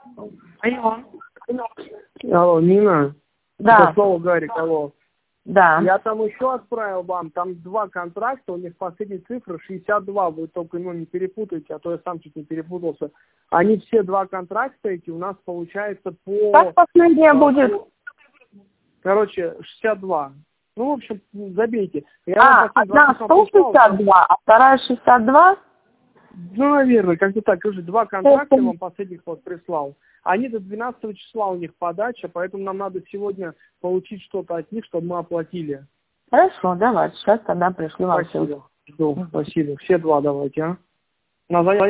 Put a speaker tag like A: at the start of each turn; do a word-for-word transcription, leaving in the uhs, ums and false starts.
A: Алло.
B: Алло, Нина?
A: Да.
B: Это слово Гарик, алло.
A: Да.
B: Я там еще отправил вам, там два контракта, у них последние цифры шестьдесят два, вы только ну, не перепутайте, а то я сам чуть не перепутался. Они все два контракта эти у нас получается по...
A: Как последняя будет?
B: По, короче, шестьдесят два. Ну, в общем, забейте. Я
A: А, одна сто шестьдесят два, а вторая шестьдесят два?
B: Ну, наверное, как-то так. Короче, два контракта я вам последних вот прислал. Они до двенадцатого числа у них подача, поэтому нам надо сегодня получить что-то от них, чтобы мы оплатили.
A: Хорошо, давайте. Сейчас тогда пришлю вам ссылку.
B: Спасибо. Жду. Спасибо. Все два давайте, а? На